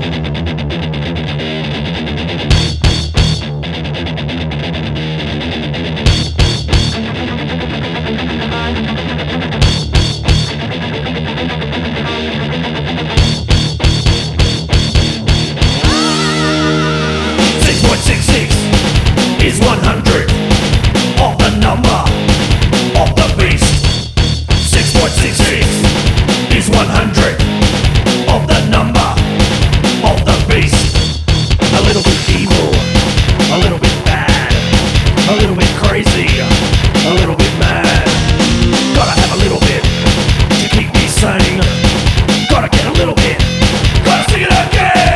Is 100 of the number of the beast. 6.66 is 100 of the number of the beast. A little bit evil, a little bit bad, a little bit crazy, a little bit mad. Gotta have a little bit to keep me sane. Gotta get a little bit, gotta sing it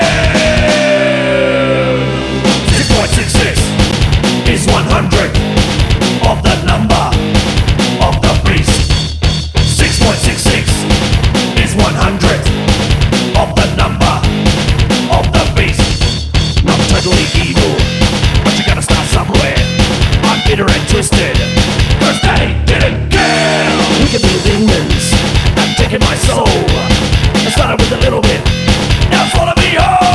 again. 6.66 is 100 of the number of the beast. 6.66 is 100 of the number of the beast. Not totally evil, but you gotta start somewhere. I'm bitter and twisted, cause they didn't care. Wicked little demons have taken my soul. I started with a little bit, now follow me home.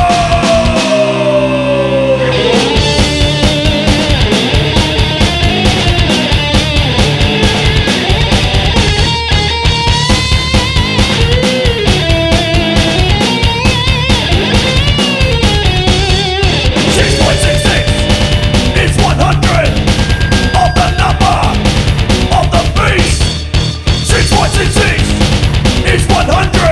100